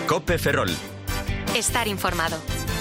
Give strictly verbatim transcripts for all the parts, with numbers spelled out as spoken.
COPE Ferrol. Estar informado.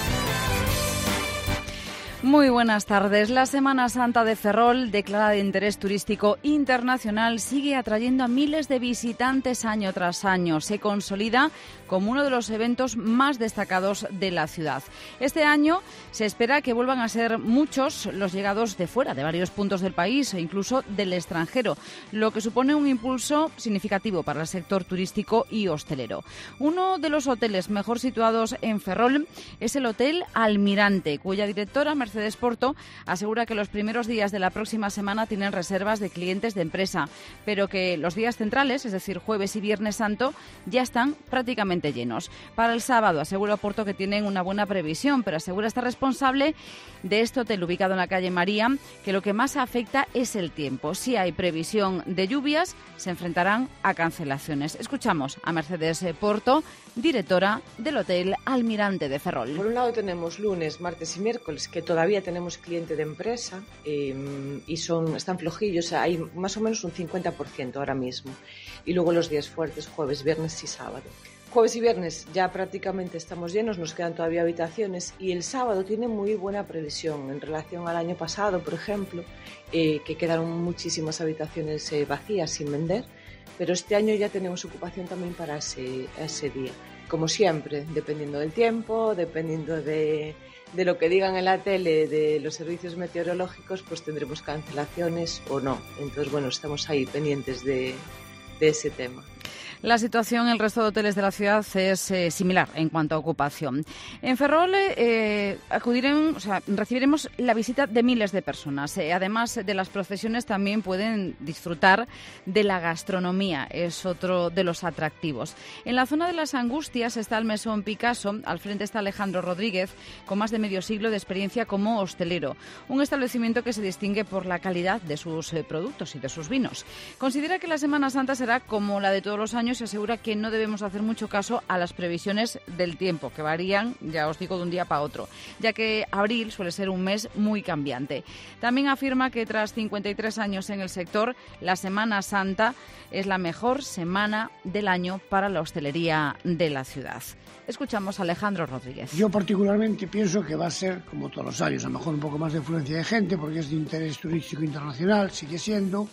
Muy buenas tardes. La Semana Santa de Ferrol, declarada de interés turístico internacional, sigue atrayendo a miles de visitantes año tras año. Se consolida como uno de los eventos más destacados de la ciudad. Este año se espera que vuelvan a ser muchos los llegados de fuera, de varios puntos del país e incluso del extranjero, lo que supone un impulso significativo para el sector turístico y hostelero. Uno de los hoteles mejor situados en Ferrol es el Hotel Almirante, cuya directora, Mercedes Porto, asegura que los primeros días de la próxima semana tienen reservas de clientes de empresa, pero que los días centrales, es decir, jueves y viernes santo, ya están prácticamente llenos. Para el sábado, asegura Porto que tienen una buena previsión, pero asegura esta responsable de este hotel ubicado en la calle María que lo que más afecta es el tiempo. Si hay previsión de lluvias, se enfrentarán a cancelaciones. Escuchamos a Mercedes Porto, directora del Hotel Almirante de Ferrol. Por un lado tenemos lunes, martes y miércoles, que todavía tenemos cliente de empresa eh, y son están flojillos, hay más o menos un cincuenta por ciento ahora mismo. Y luego los días fuertes, jueves, viernes y sábado. Jueves y viernes ya prácticamente estamos llenos, nos quedan todavía habitaciones y el sábado tiene muy buena previsión en relación al año pasado, por ejemplo, eh, que quedaron muchísimas habitaciones eh, vacías sin vender, pero este año ya tenemos ocupación también para ese, ese día. Como siempre, dependiendo del tiempo, dependiendo de, de lo que digan en la tele, de los servicios meteorológicos, pues tendremos cancelaciones o no. Entonces, bueno, estamos ahí pendientes de, de ese tema. La situación en el resto de hoteles de la ciudad es eh, similar en cuanto a ocupación. En Ferrol eh, acudirán, o sea, recibiremos la visita de miles de personas. Eh, además de las procesiones, también pueden disfrutar de la gastronomía. Es otro de los atractivos. En la zona de las Angustias está el Mesón Picasso. Al frente está Alejandro Rodríguez, con más de medio siglo de experiencia como hostelero. Un establecimiento que se distingue por la calidad de sus eh, productos y de sus vinos. Considera que la Semana Santa será como la de todos los años. Se asegura que no debemos hacer mucho caso a las previsiones del tiempo, que varían, ya os digo, de un día para otro, ya que abril suele ser un mes muy cambiante. También afirma que tras cincuenta y tres años en el sector, la Semana Santa es la mejor semana del año para la hostelería de la ciudad. Escuchamos a Alejandro Rodríguez. Yo particularmente pienso que va a ser, como todos los años, a lo mejor un poco más de afluencia de gente, porque es de interés turístico internacional, sigue siendo.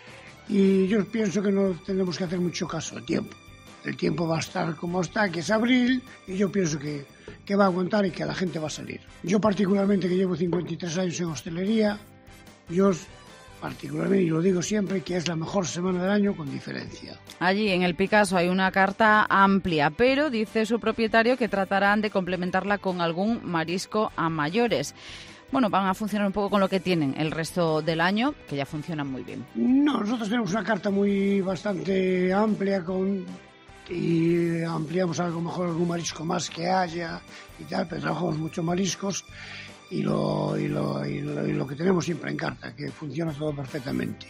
Y yo pienso que no tenemos que hacer mucho caso al tiempo. El tiempo va a estar como está, que es abril, y yo pienso que, que va a aguantar y que la gente va a salir. Yo particularmente, que llevo cincuenta y tres años en hostelería, yo particularmente, y lo digo siempre, que es la mejor semana del año con diferencia. Allí en el Picasso hay una carta amplia, pero dice su propietario que tratarán de complementarla con algún marisco a mayores. Bueno, van a funcionar un poco con lo que tienen el resto del año, que ya funcionan muy bien. No, nosotros tenemos una carta muy bastante amplia con y ampliamos a lo mejor algún marisco más que haya y tal, pero trabajamos muchos mariscos y lo, y lo, y lo, y lo que tenemos siempre en carta, que funciona todo perfectamente.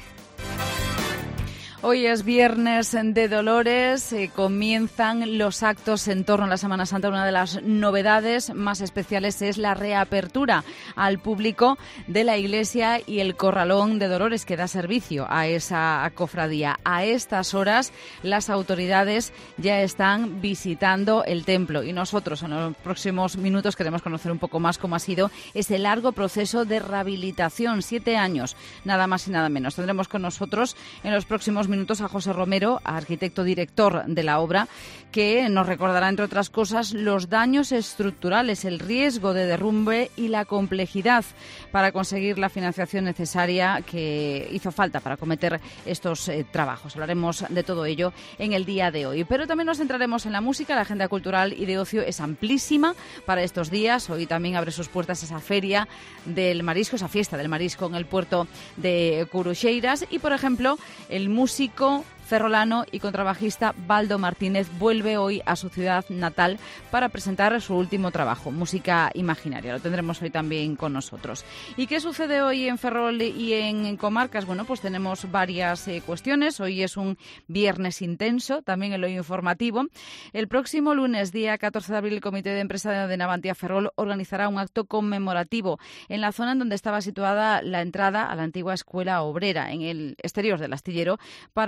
Hoy es viernes de Dolores, eh, comienzan los actos en torno a la Semana Santa. Una de las novedades más especiales es la reapertura al público de la iglesia y el corralón de Dolores, que da servicio a esa cofradía. A estas horas las autoridades ya están visitando el templo y nosotros en los próximos minutos queremos conocer un poco más cómo ha sido ese largo proceso de rehabilitación, siete años, nada más y nada menos. Tendremos con nosotros en los próximos minutos a José Romero, arquitecto director de la obra, que nos recordará, entre otras cosas, los daños estructurales, el riesgo de derrumbe y la complejidad para conseguir la financiación necesaria que hizo falta para acometer estos eh, trabajos. Hablaremos de todo ello en el día de hoy. Pero también nos centraremos en la música. La agenda cultural y de ocio es amplísima para estos días. Hoy también abre sus puertas esa feria del marisco, esa fiesta del marisco en el puerto de Curuxeiras. Y, por ejemplo, el músico ferrolano y contrabajista Baldo Martínez vuelve hoy a su ciudad natal para presentar su último trabajo, Música Imaginaria. Lo tendremos hoy también con nosotros. ¿Y qué sucede hoy en Ferrol y en comarcas? Bueno, pues tenemos varias eh, cuestiones. Hoy es un viernes intenso, también en lo informativo. El próximo lunes, día catorce de abril, el Comité de Empresa de Navantia Ferrol organizará un acto conmemorativo en la zona en donde estaba situada la entrada a la antigua escuela obrera, en el exterior del astillero, para homenajear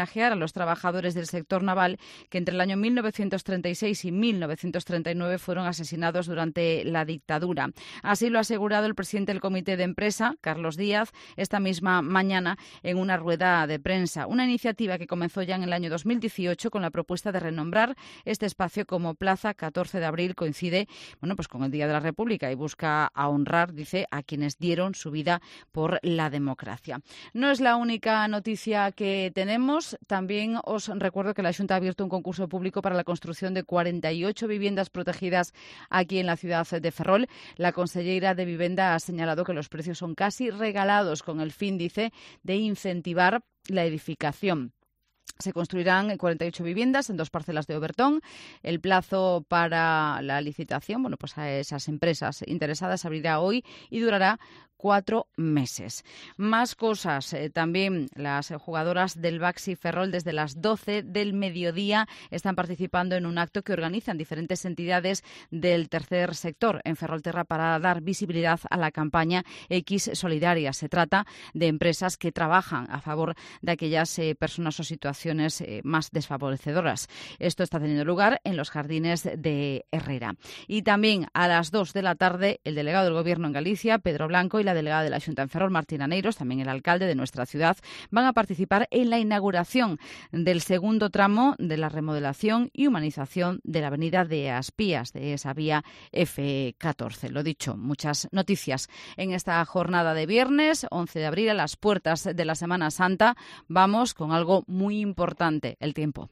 homenajear a los trabajadores del sector naval que entre el año mil novecientos treinta y seis y mil novecientos treinta y nueve fueron asesinados durante la dictadura. Así lo ha asegurado el presidente del Comité de Empresa, Carlos Díaz, esta misma mañana en una rueda de prensa. Una iniciativa que comenzó ya en el año dos mil dieciocho con la propuesta de renombrar este espacio como Plaza catorce de abril. Coincide bueno, pues con el Día de la República y busca a honrar, dice, a quienes dieron su vida por la democracia. No es la única noticia que tenemos. También os recuerdo que la Xunta ha abierto un concurso público para la construcción de cuarenta y ocho viviendas protegidas aquí en la ciudad de Ferrol. La conselleira de Vivienda ha señalado que los precios son casi regalados con el fin, dice, de incentivar la edificación. Se construirán cuarenta y ocho viviendas en dos parcelas de Obertón. El plazo para la licitación, bueno, pues a esas empresas interesadas abrirá hoy y durará cuatro meses. Más cosas. Eh, también las jugadoras del Baxi Ferrol desde las doce del mediodía están participando en un acto que organizan diferentes entidades del tercer sector en Ferrolterra para dar visibilidad a la campaña X Solidaria. Se trata de empresas que trabajan a favor de aquellas eh, personas o situaciones eh, más desfavorecedoras. Esto está teniendo lugar en los jardines de Herrera. Y también a las dos de la tarde el delegado del Gobierno en Galicia, Pedro Blanco, y la delegada de la Xunta en Ferrol, Martina Neiros, también el alcalde de nuestra ciudad, van a participar en la inauguración del segundo tramo de la remodelación y humanización de la avenida de Aspías, de esa vía F catorce. Lo dicho, muchas noticias en esta jornada de viernes, once de abril, a las puertas de la Semana Santa. Vamos con algo muy importante, el tiempo.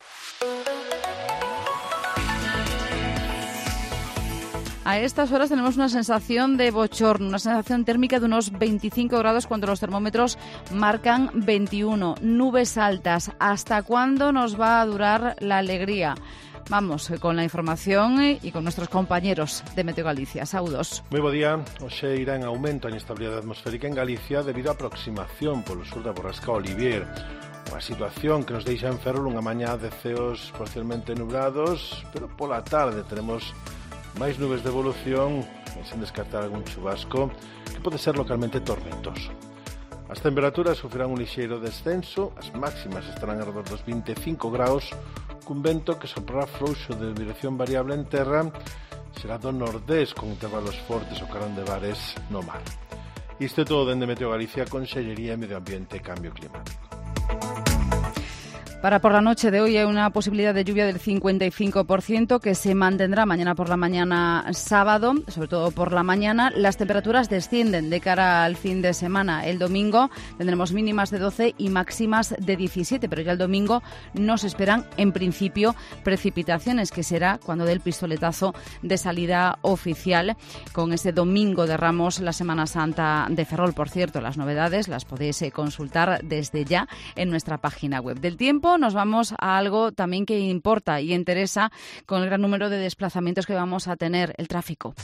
A estas horas tenemos una sensación de bochorno, una sensación térmica de unos veinticinco grados cuando los termómetros marcan veintiuno. Nubes altas. ¿Hasta cuándo nos va a durar la alegría? Vamos con la información y con nuestros compañeros de Meteo Galicia. Saúdos. Moi bo día. Hoxe irá en aumento a inestabilidade atmosférica en Galicia debido á aproximación polo sur da borrasca Olivier. Unha situación que nos deixa en Ferrol unha mañá de ceos parcialmente nublados, pero pola tarde tenemos máis nubes de evolución, sen descartar algún chubasco que pode ser localmente tormentoso. As temperaturas sufrirán un lixeiro descenso, as máximas estarán alrededor dos veinticinco graus, cun vento que soprará frouxo de dirección variable en terra, será do nordés con intervalos fortes o carón de bares no mar. Isto é todo dende Meteo Galicia, Consellería de Medio Ambiente e Cambio Climático. Para por la noche de hoy hay una posibilidad de lluvia del cincuenta y cinco por ciento que se mantendrá mañana por la mañana sábado, sobre todo por la mañana. Las temperaturas descienden de cara al fin de semana. El domingo tendremos mínimas de doce y máximas de diecisiete, pero ya el domingo no se esperan en principio precipitaciones, que será cuando dé el pistoletazo de salida oficial con ese domingo de Ramos, la Semana Santa de Ferrol. Por cierto, las novedades las podéis consultar desde ya en nuestra página web. Del tiempo nos vamos a algo también que importa y interesa con el gran número de desplazamientos que vamos a tener, el tráfico.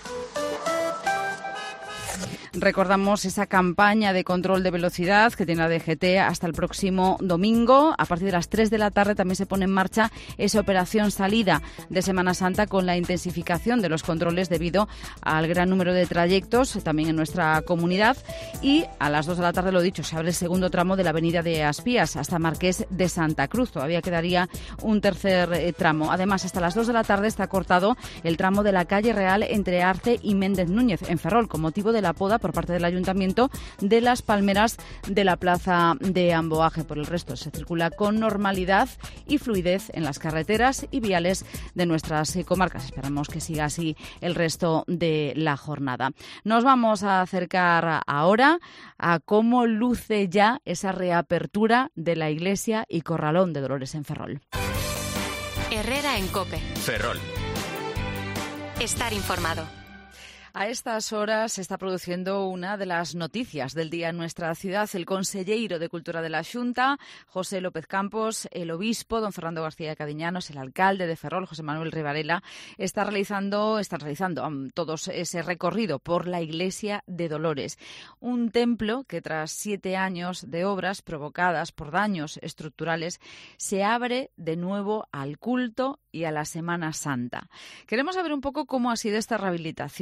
Recordamos esa campaña de control de velocidad que tiene la D G T hasta el próximo domingo. A partir de las tres de la tarde también se pone en marcha esa operación salida de Semana Santa con la intensificación de los controles debido al gran número de trayectos también en nuestra comunidad. Y a las dos de la tarde, lo dicho, se abre el segundo tramo de la avenida de Aspías hasta Marqués de Santa Cruz. Todavía quedaría un tercer eh, tramo. Además, hasta las dos de la tarde está cortado el tramo de la calle Real entre Arce y Méndez Núñez en Ferrol con motivo de la poda por parte del Ayuntamiento de las palmeras de la plaza de Amboaje. Por el resto se circula con normalidad y fluidez en las carreteras y viales de nuestras comarcas. Esperamos que siga así el resto de la jornada. Nos vamos a acercar ahora a cómo luce ya esa reapertura de la Iglesia y Corralón de Dolores en Ferrol. Herrera en COPE. Ferrol. Estar informado. A estas horas se está produciendo una de las noticias del día en nuestra ciudad. El conselleiro de Cultura de la Xunta, José López Campos, el obispo, don Fernando García Cadiñanos, el alcalde de Ferrol, José Manuel Rivarela, está realizando, están realizando um, todos ese recorrido por la Iglesia de Dolores. Un templo que tras siete años de obras provocadas por daños estructurales se abre de nuevo al culto y a la Semana Santa. Queremos saber un poco cómo ha sido esta rehabilitación, con qué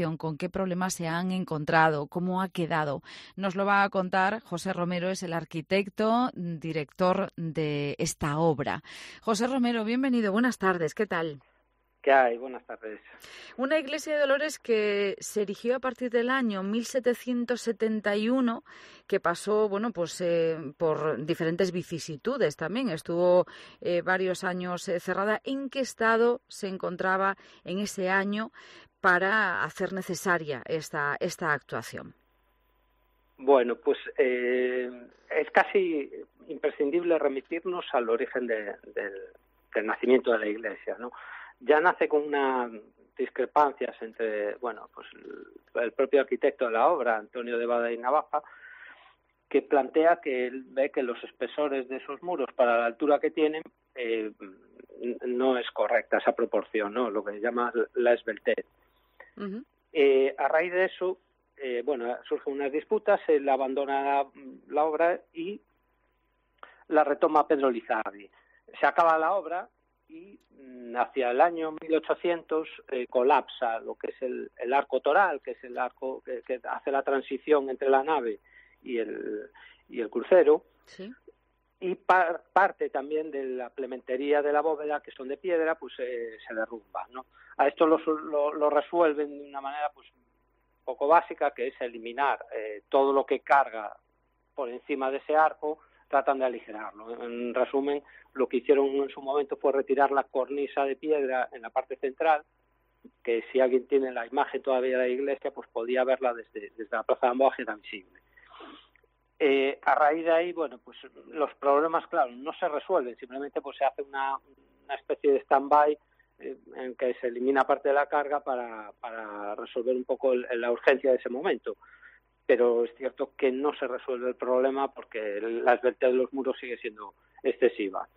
qué problemas se han encontrado, cómo ha quedado. Nos lo va a contar José Romero, es el arquitecto, director de esta obra. José Romero, bienvenido, buenas tardes, ¿qué tal? ¿Qué hay? Buenas tardes. Una iglesia de Dolores que se erigió a partir del año mil setecientos setenta y uno, que pasó, bueno, pues eh, por diferentes vicisitudes también. Estuvo eh, varios años eh, cerrada. ¿En qué estado se encontraba en ese año para hacer necesaria esta, esta actuación? Bueno, pues eh, es casi imprescindible remitirnos al origen de, del, del nacimiento de la iglesia, ¿no? Ya nace con unas discrepancias entre, bueno, pues el, el propio arquitecto de la obra, Antonio de Bada y Navaja, que plantea que él ve que los espesores de esos muros para la altura que tienen eh, no es correcta esa proporción, ¿no? Lo que llama la esbeltez. Uh-huh. Eh, a raíz de eso, eh, bueno, surgen unas disputas, él abandona la, la obra y la retoma Pedro Lizardi. Se acaba la obra y hacia el año mil ochocientos eh, colapsa lo que es el, el arco toral, que es el arco que, que hace la transición entre la nave y el, y el crucero, sí. Y par, parte también de la plementería de la bóveda, que son de piedra, pues eh, se derrumba, ¿no? A esto lo, lo, lo resuelven de una manera pues un poco básica, que es eliminar eh, todo lo que carga por encima de ese arco, tratan de aligerarlo. En resumen, lo que hicieron en su momento fue retirar la cornisa de piedra en la parte central, que si alguien tiene la imagen todavía de la iglesia, pues podía verla desde, desde la Plaza de Amboaje, era visible. Eh, a raíz de ahí, bueno, pues los problemas, claro, no se resuelven, simplemente pues se hace una, una especie de stand-by eh, en que se elimina parte de la carga para, para resolver un poco el, la urgencia de ese momento. Pero es cierto que no se resuelve el problema porque la esbeltez de los muros sigue siendo excesiva.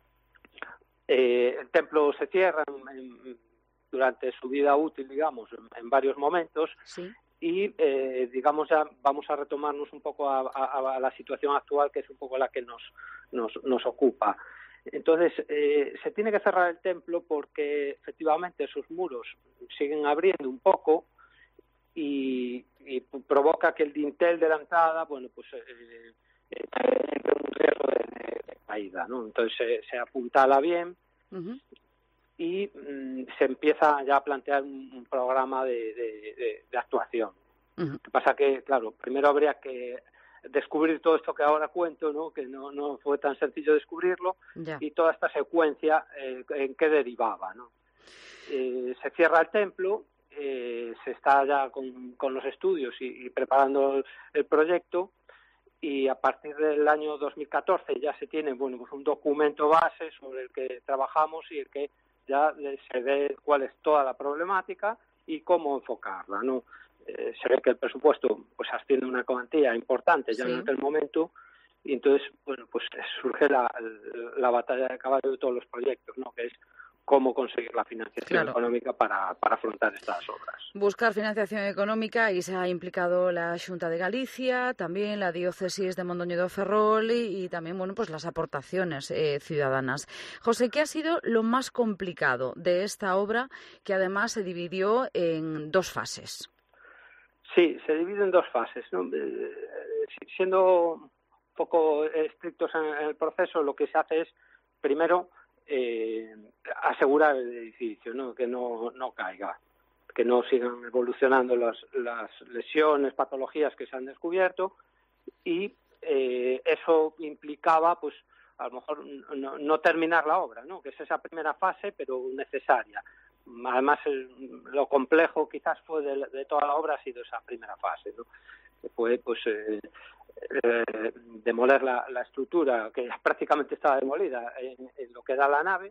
Eh, el templo se cierra en, en, durante su vida útil, digamos, en, en varios momentos, sí. Y, eh, digamos, ya vamos a retomarnos un poco a, a, a la situación actual, que es un poco la que nos, nos, nos ocupa. Entonces, eh, se tiene que cerrar el templo porque, efectivamente, esos muros siguen abriendo un poco, Y, y provoca que el dintel de la entrada, bueno, pues eh, entre un riesgo de, de, de caída, ¿no? Entonces se, se apuntala bien uh-huh. y mm, se empieza ya a plantear un, un programa de, de, de, de actuación. Uh-huh. Lo que pasa que, claro, primero habría que descubrir todo esto que ahora cuento, ¿no? Que no, no fue tan sencillo descubrirlo, yeah. Y toda esta secuencia eh, en qué derivaba, ¿no? Eh, se cierra el templo. Eh, se está ya con, con los estudios y, y preparando el, el proyecto, y a partir del año dos mil catorce ya se tiene, bueno, pues un documento base sobre el que trabajamos y el que ya se ve cuál es toda la problemática y cómo enfocarla, ¿no? Eh, se ve que el presupuesto pues asciende una cuantía importante ya sí. En aquel momento, y entonces, bueno, pues surge la, la batalla de caballo de todos los proyectos, ¿no? Que es cómo conseguir la financiación claro. económica para, para afrontar estas obras. Buscar financiación económica, y se ha implicado la Xunta de Galicia, también la diócesis de Mondoñedo de Ferrol y, y también, bueno, pues las aportaciones eh, ciudadanas. José, ¿qué ha sido lo más complicado de esta obra, que además se dividió en dos fases? Sí, se divide en dos fases, ¿no? Eh, siendo un poco estrictos en el proceso, lo que se hace es, primero, Eh, asegurar el edificio, ¿no? Que no, no caiga, que no sigan evolucionando las, las lesiones, patologías que se han descubierto, y eh, eso implicaba, pues, a lo mejor no, no terminar la obra, ¿no? Que es esa primera fase, pero necesaria. Además, el, lo complejo quizás fue de, de toda la obra ha sido esa primera fase, ¿no? Que fue, pues, eh, Eh, demoler la, la estructura que ya prácticamente estaba demolida en, en lo que da la nave,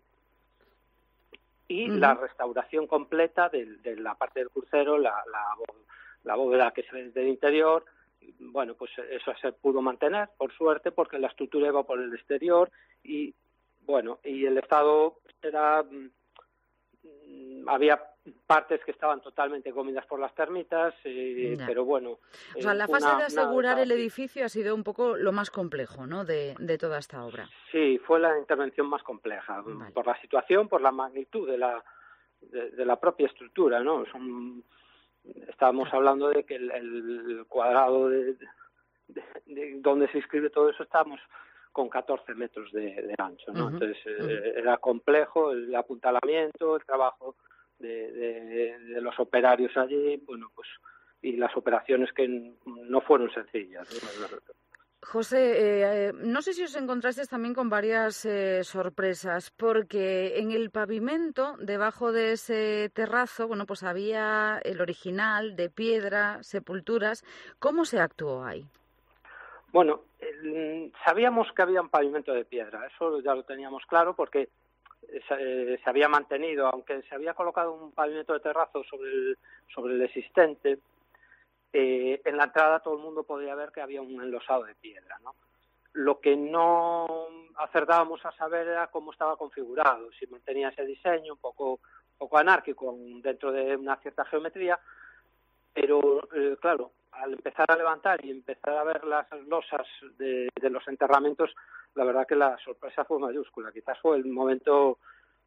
y uh-huh. la restauración completa de, de la parte del crucero, la, la, la bóveda que se ve desde el interior. Bueno, pues eso se pudo mantener, por suerte, porque la estructura iba por el exterior, y bueno, y el estado era había partes que estaban totalmente comidas por las termitas, eh, pero bueno. O sea, la fase una, de asegurar el edificio ha sido un poco lo más complejo, ¿no?, de, de toda esta obra. Sí, fue la intervención más compleja, vale. Por la situación, por la magnitud de la de, de la propia estructura, ¿no? Son estábamos hablando de que el, el cuadrado de, de, de donde se inscribe todo eso estábamos con catorce metros de, de ancho, ¿no? Uh-huh. Entonces uh-huh. eh, era complejo el apuntalamiento, el trabajo de, de, de los operarios allí, bueno, pues y las operaciones que no fueron sencillas, ¿no? José, eh, no sé si os encontrasteis también con varias eh, sorpresas, porque en el pavimento, debajo de ese terrazo, bueno, pues había el original de piedra, sepulturas. ¿Cómo se actuó ahí? Bueno, eh, sabíamos que había un pavimento de piedra, eso ya lo teníamos claro porque se, se había mantenido, aunque se había colocado un pavimento de terrazo sobre el, sobre el existente. Eh, en la entrada todo el mundo podía ver que había un enlosado de piedra, ¿no? Lo que no acertábamos a saber era cómo estaba configurado, si mantenía ese diseño un poco, un poco anárquico dentro de una cierta geometría, pero eh, claro, al empezar a levantar y empezar a ver las losas de, de los enterramientos, la verdad que la sorpresa fue mayúscula. Quizás fue el momento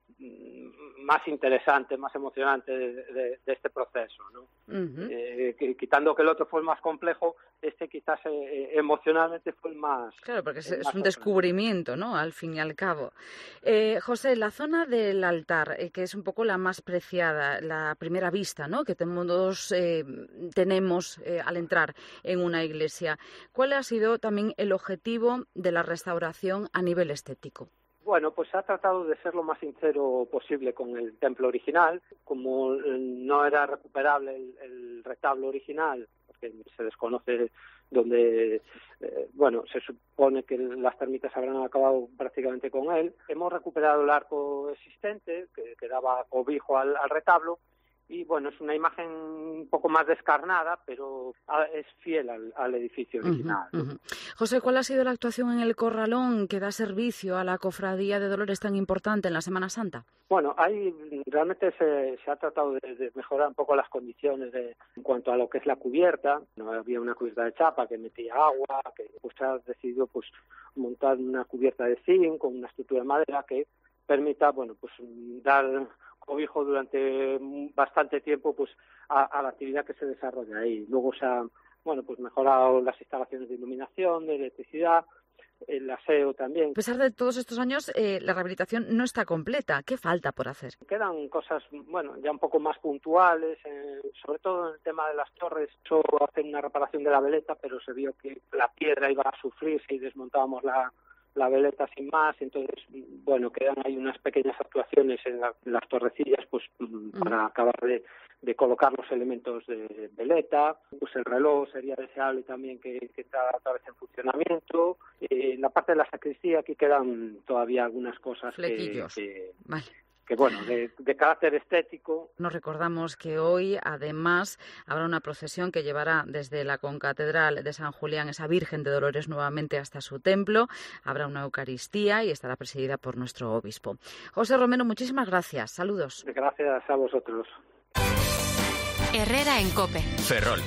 más interesante, más emocionante de, de, de este proceso, ¿no? Uh-huh. Eh, que, quitando que el otro fue el más complejo, este quizás eh, emocionalmente fue el más... Claro, porque es, es un sorprendente. Descubrimiento, ¿no?, al fin y al cabo. Eh, José, la zona del altar, eh, que es un poco la más preciada, la primera vista, ¿no?, que todos eh, tenemos eh, al entrar en una iglesia, ¿cuál ha sido también el objetivo de la restauración a nivel estético? Bueno, pues se ha tratado de ser lo más sincero posible con el templo original. Como no era recuperable el, el retablo original, porque se desconoce dónde, eh, bueno, se supone que las termitas habrán acabado prácticamente con él. Hemos recuperado el arco existente, que, que daba cobijo al, al retablo, y bueno, es una imagen un poco más descarnada, pero es fiel al, al edificio original. Uh-huh, uh-huh. José, ¿cuál ha sido la actuación en el Corralón que da servicio a la Cofradía de Dolores tan importante en la Semana Santa? Bueno, ahí realmente se, se ha tratado de, de mejorar un poco las condiciones de, en cuanto a lo que es la cubierta. No había una cubierta de chapa que metía agua, que pues se ha decidido pues montar una cubierta de zinc con una estructura de madera que permita, bueno, pues dar cobijo durante bastante tiempo pues a, a la actividad que se desarrolla ahí. Luego se ha, bueno, pues mejorado las instalaciones de iluminación, de electricidad, el aseo también. A pesar de todos estos años, eh, la rehabilitación no está completa. ¿Qué falta por hacer? Quedan cosas, bueno, ya un poco más puntuales, eh, sobre todo en el tema de las torres. Solo hacen una reparación de la veleta, pero se vio que la piedra iba a sufrir si desmontábamos la la veleta sin más, entonces, bueno, quedan ahí unas pequeñas actuaciones en, la, en las torrecillas, pues, mm. para acabar de, de colocar los elementos de veleta, pues el reloj sería deseable también que, que está otra vez en funcionamiento. Eh, en la parte de la sacristía aquí quedan todavía algunas cosas Flequillos. que... que vale. que bueno, de, de carácter estético. Nos recordamos que hoy, además, habrá una procesión que llevará desde la concatedral de San Julián esa Virgen de Dolores nuevamente hasta su templo. Habrá una Eucaristía y estará presidida por nuestro obispo. José Romero, muchísimas gracias. Saludos. Gracias a vosotros. Herrera en COPE. Ferrol.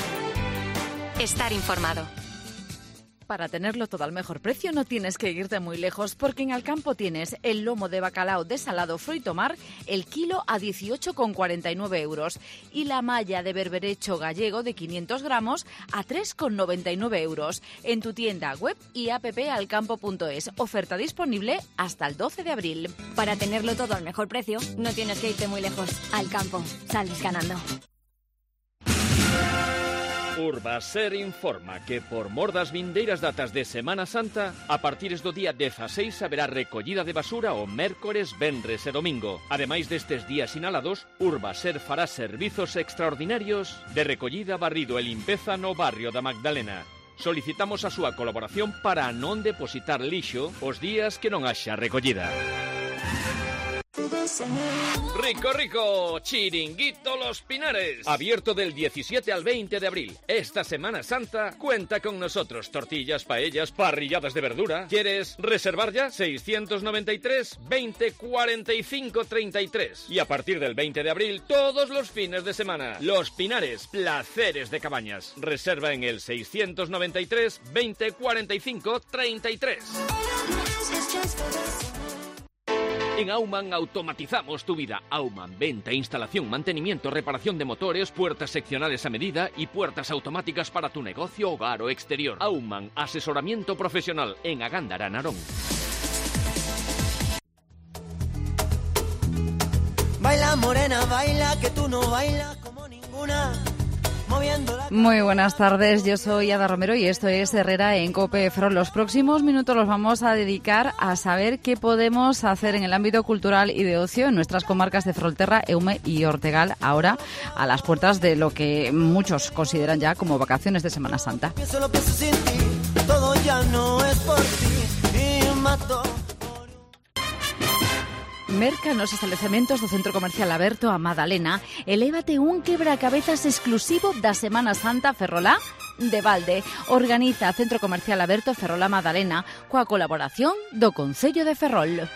Estar informado. Para tenerlo todo al mejor precio no tienes que irte muy lejos, porque en Alcampo tienes el lomo de bacalao desalado Froitomar, el kilo a dieciocho con cuarenta y nueve euros, y la malla de berberecho gallego de quinientos gramos a tres con noventa y nueve euros. En tu tienda web y app alcampo punto es. Oferta disponible hasta el doce de abril. Para tenerlo todo al mejor precio no tienes que irte muy lejos. Alcampo, sales ganando. Urbaser informa que por mor das vindeiras datas de Semana Santa, a partir do día dezaseis haberá recollida de basura o mércores, venres e domingo. Ademais destes días sinalados, Urbaser fará servizos extraordinarios de recollida, barrido e limpeza no barrio da Magdalena. Solicitamos a súa colaboración para non depositar lixo os días que non haxa recollida. Rico, rico, Chiringuito Los Pinares. Abierto del diecisiete al veinte de abril. Esta Semana Santa cuenta con nosotros. Tortillas, paellas, parrilladas de verdura. ¿Quieres reservar ya? seiscientos noventa y tres, veinte, cuarenta y cinco, treinta y tres. Y a partir del veinte de abril, todos los fines de semana. Los Pinares, placeres de cabañas. Reserva en el seiscientos noventa y tres, veinte, cuarenta y cinco, treinta y tres. En Aumann automatizamos tu vida. Aumann, venta, instalación, mantenimiento, reparación de motores, puertas seccionales a medida y puertas automáticas para tu negocio, hogar o exterior. Aumann, asesoramiento profesional en Agándara, Narón. Baila morena, baila que tú no bailas como ninguna. Muy buenas tardes, yo soy Ada Romero y esto es Herrera en COPE Ferrol. Los próximos minutos los vamos a dedicar a saber qué podemos hacer en el ámbito cultural y de ocio en nuestras comarcas de Ferrolterra, Eume y Ortegal, ahora a las puertas de lo que muchos consideran ya como vacaciones de Semana Santa. Solo pienso sin ti, todo ya no es por ti y mato. Merca nos establecementos do Centro Comercial Aberto a Madalena elévate un quebracabezas exclusivo da Semana Santa Ferrolá de Valde. Organiza Centro Comercial Aberto Ferrolá Madalena coa colaboración do Concello de Ferrol.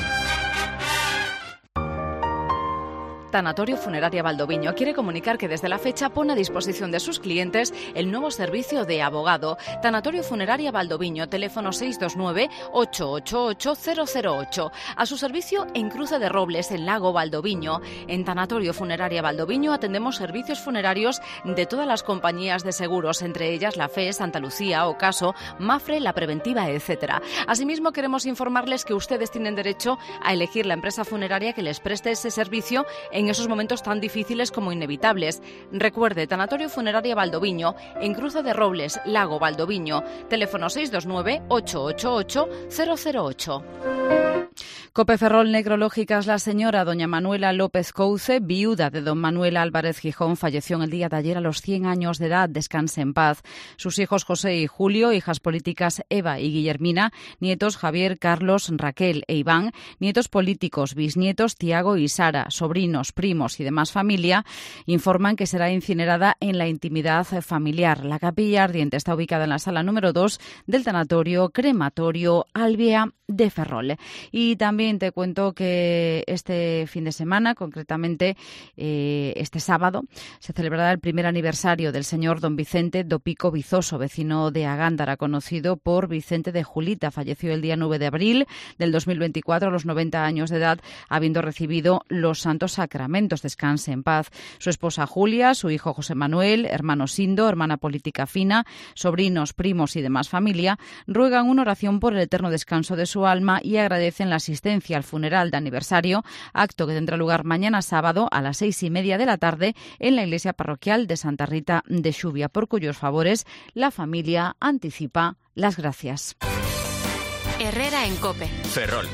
Tanatorio Funeraria Valdoviño quiere comunicar que desde la fecha pone a disposición de sus clientes el nuevo servicio de abogado. Tanatorio Funeraria Valdoviño, teléfono seis dos nueve, ocho ocho ocho, cero cero ocho. A su servicio en Cruce de Robles, en Lago Valdoviño. En Tanatorio Funeraria Valdoviño atendemos servicios funerarios de todas las compañías de seguros, entre ellas la F E, Santa Lucía, Ocaso, Mafre, La Preventiva, etcétera. Asimismo, queremos informarles que ustedes tienen derecho a elegir la empresa funeraria que les preste ese servicio en en esos momentos tan difíciles como inevitables. Recuerde, Tanatorio Funeraria Valdoviño, en Cruce de Robles, Lago Valdoviño, teléfono seis dos nueve, ocho ocho ocho, cero cero ocho. COPE Ferrol Necrológicas. La señora doña Manuela López Couce, viuda de don Manuel Álvarez Gijón, falleció en el día de ayer a los cien años de edad. Descanse en paz. Sus hijos José y Julio, hijas políticas Eva y Guillermina, nietos Javier, Carlos, Raquel e Iván, nietos políticos, bisnietos Tiago y Sara, sobrinos, primos y demás familia, informan que será incinerada en la intimidad familiar. La capilla ardiente está ubicada en la sala número dos del tanatorio crematorio Albia de Ferrol. Y también te cuento que este fin de semana, concretamente eh, este sábado, se celebrará el primer aniversario del señor don Vicente do Pico Vizoso, vecino de Agándara, conocido por Vicente de Julita. Falleció el día nueve de abril del dos mil veinticuatro a los noventa años de edad, habiendo recibido los santos sacramentos. Descanse en paz. Su esposa Julia, su hijo José Manuel, hermano Sindo, hermana política Fina, sobrinos, primos y demás familia, ruegan una oración por el eterno descanso de su alma y agradecen la asistencia al funeral de aniversario, acto que tendrá lugar mañana sábado a las seis y media de la tarde en la iglesia parroquial de Santa Rita de Xubia, por cuyos favores la familia anticipa las gracias. Herrera en COPE. Ferrol.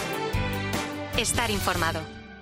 Estar informado.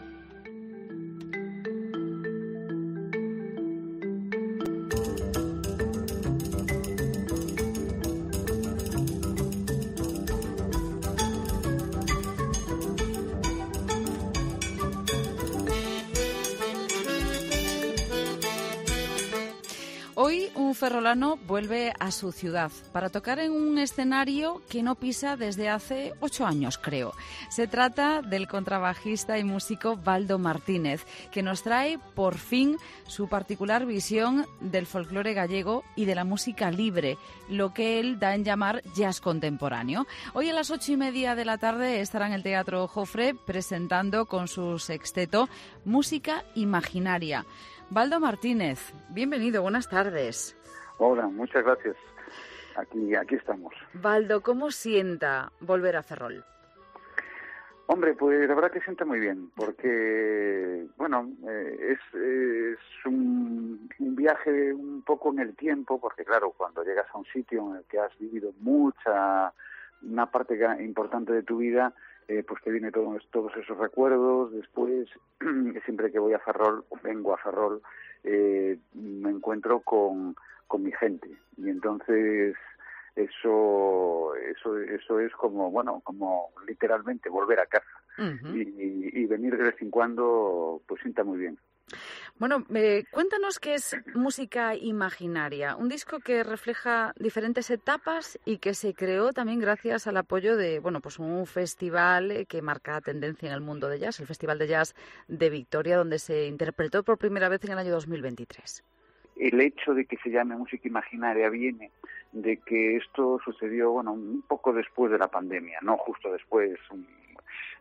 Hoy un ferrolano vuelve a su ciudad para tocar en un escenario que no pisa desde hace ocho años, creo. Se trata del contrabajista y músico Baldo Martínez, que nos trae por fin su particular visión del folclore gallego y de la música libre, lo que él da en llamar jazz contemporáneo. Hoy a las ocho y media de la tarde estará en el Teatro Jofre presentando con su sexteto Música Imaginaria. Baldo Martínez, bienvenido, buenas tardes. Hola, muchas gracias. Aquí, aquí estamos. Baldo, ¿cómo sienta volver a Ferrol? Hombre, pues la verdad que sienta muy bien, porque, bueno, eh, es, es un, un viaje un poco en el tiempo, porque claro, cuando llegas a un sitio en el que has vivido mucha, una parte importante de tu vida, eh, pues te viene todos, todos esos recuerdos. Después, siempre que voy a Ferrol, o vengo a Ferrol, eh, me encuentro con, con mi gente, y entonces eso eso eso es como, bueno, como literalmente volver a casa. Uh-huh. y, y, y venir de vez en cuando pues sienta muy bien. Bueno, eh, cuéntanos qué es Música Imaginaria, un disco que refleja diferentes etapas y que se creó también gracias al apoyo de, bueno, pues un festival que marca tendencia en el mundo de jazz, el Festival de Jazz de Victoria, donde se interpretó por primera vez en el año dos mil veintitrés. El hecho de que se llame Música Imaginaria viene de que esto sucedió, bueno, un poco después de la pandemia, no justo después.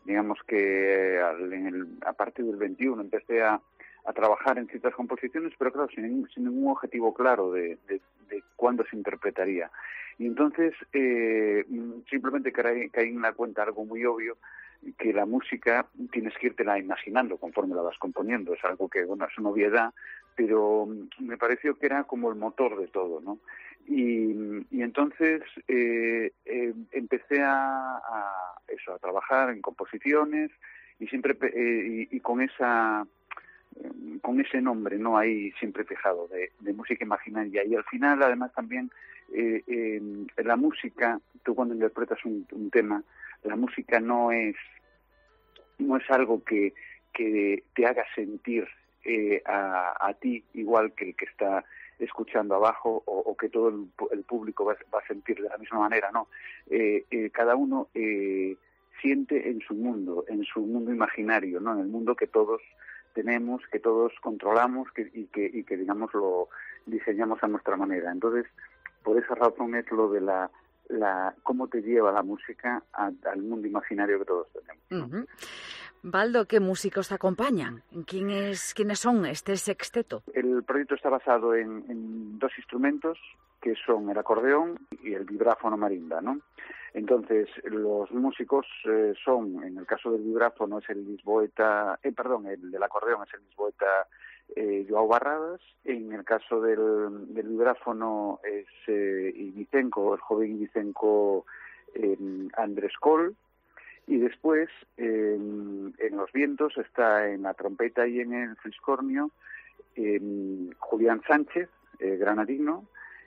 digamos que al, en el, a partir del veintiuno empecé a, a trabajar en ciertas composiciones, pero claro, sin, sin ningún objetivo claro de, de, de cuándo se interpretaría. Y entonces eh, simplemente caí, caí en la cuenta algo muy obvio, que la música tienes que irte la imaginando conforme la vas componiendo. Es algo que, bueno, es una obviedad, pero me pareció que era como el motor de todo, ¿no? Y, y entonces eh, eh, empecé a, a eso, a trabajar en composiciones y siempre eh, y, y con esa con ese nombre, ¿no? Ahí siempre fijado de, de música imaginaria. Y al final, además, también eh, eh, la música, tú cuando interpretas un, un tema, la música no es no es algo que, que te haga sentir eh, a, a ti igual que el que está escuchando abajo o, o que todo el, el público va, va a sentir de la misma manera, no. Eh, eh, cada uno eh, siente en su mundo, en su mundo imaginario, ¿no? En el mundo que todos tenemos, que todos controlamos que, y, que, y que, digamos, lo diseñamos a nuestra manera. Entonces, por esa razón es lo de la La, cómo te lleva la música a, al mundo imaginario que todos tenemos, ¿no? Uh-huh. Baldo, ¿qué músicos te acompañan? ¿Quién es, ¿Quiénes son este sexteto? El proyecto está basado en, en dos instrumentos, que son el acordeón y el vibráfono marimba, ¿no? Entonces, los músicos eh, son, en el caso del vibráfono es el lisboeta, eh, perdón, el del acordeón es el lisboeta Eh, Joao Barradas. En el caso del, del vibráfono es eh, Ibicenco, el joven Ibicenco eh, Andrés Col, y después eh, en los vientos está en la trompeta y en el fliscornio eh, Julián Sánchez, eh, granadino,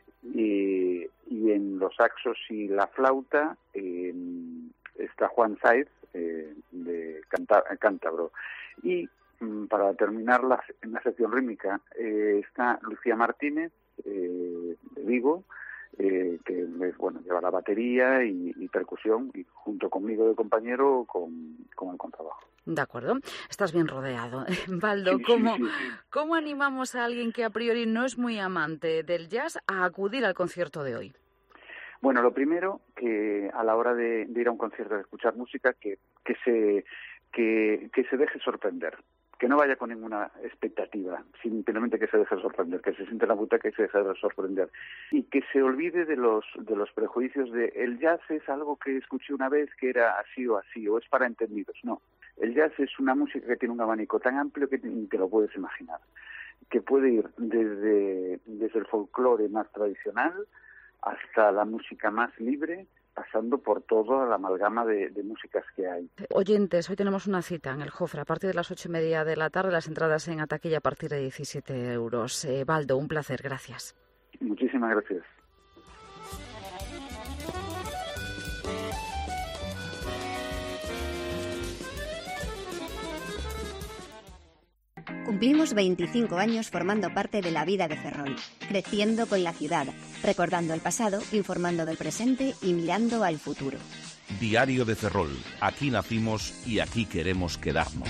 y, y en los saxos y la flauta eh, está Juan Sáez, eh, de Canta- Cántabro, y para terminar la, en la sección rítmica eh, está Lucía Martínez eh, de Vigo, eh, que bueno, lleva la batería y, y percusión, y junto conmigo de compañero con, con el contrabajo. De acuerdo, estás bien rodeado. Baldo, Sí, ¿cómo, sí, sí, sí. ¿cómo animamos a alguien que a priori no es muy amante del jazz a acudir al concierto de hoy? Bueno, lo primero, que a la hora de, de ir a un concierto, de escuchar música, que, que, se, que, que se deje sorprender. Que no vaya con ninguna expectativa, simplemente que se deje sorprender, que se siente en la butaca y se deje sorprender. Y que se olvide de los de los prejuicios de el jazz es algo que escuché una vez que era así o así, o es para entendidos. No, el jazz es una música que tiene un abanico tan amplio que ni te lo puedes imaginar. Que puede ir desde, desde el folclore más tradicional hasta la música más libre, pasando por toda la amalgama de, de músicas que hay. Oyentes, hoy tenemos una cita en el Jofre a partir de las ocho y media de la tarde, las entradas en Ataquilla a partir de diecisiete euros. Eh, Baldo, un placer, gracias. Muchísimas gracias. Cumplimos veinticinco años formando parte de la vida de Ferrol, creciendo con la ciudad, recordando el pasado, informando del presente y mirando al futuro. Diario de Ferrol. Aquí nacimos y aquí queremos quedarnos.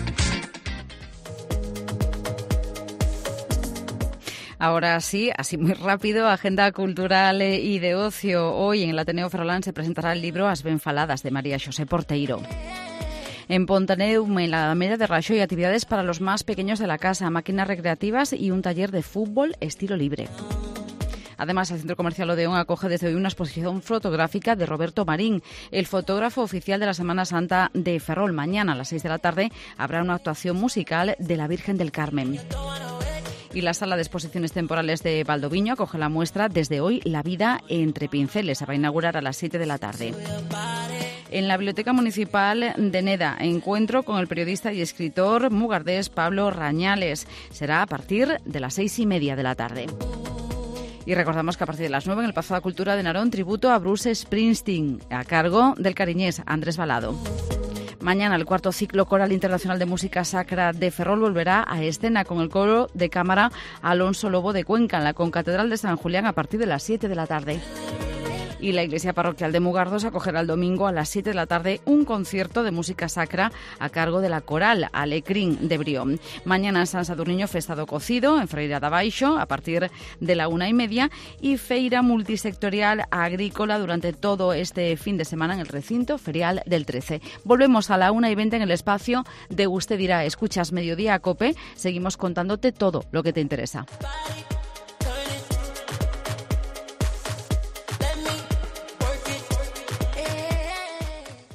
Ahora sí, así muy rápido, agenda cultural y de ocio. Hoy en el Ateneo Ferrolán se presentará el libro As Benfaladas de María Xosé Porteiro. En Pontaneume, en la Alameda de Raxó, hay actividades para los más pequeños de la casa, máquinas recreativas y un taller de fútbol estilo libre. Además, el Centro Comercial Odeón acoge desde hoy una exposición fotográfica de Roberto Marín, el fotógrafo oficial de la Semana Santa de Ferrol. Mañana a las seis de la tarde habrá una actuación musical de la Virgen del Carmen. Y la Sala de Exposiciones Temporales de Valdoviño acoge la muestra Desde hoy, la vida entre pinceles. Se va a inaugurar a las siete de la tarde. En la Biblioteca Municipal de Neda, encuentro con el periodista y escritor mugardés Pablo Rañales. Será a partir de las seis y media de la tarde. Y recordamos que a partir de las nueve en el Pazo de Cultura de Narón, tributo a Bruce Springsteen, a cargo del cariñés Andrés Balado. Mañana el cuarto ciclo coral internacional de música sacra de Ferrol volverá a escena con el coro de cámara Alonso Lobo de Cuenca en la Concatedral de San Julián a partir de las siete de la tarde. y la iglesia parroquial de Mugardos acogerá el domingo a las siete de la tarde un concierto de música sacra a cargo de la coral Alecrín de Brión. Mañana San Sadurniño Festa do Cocido en Freira da Baixo a partir de la una y media y feira multisectorial agrícola durante todo este fin de semana en el recinto ferial del trece. Volvemos a la una y veinte en el espacio de Usted dirá. Escuchas Mediodía a COPE. Seguimos contándote todo lo que te interesa.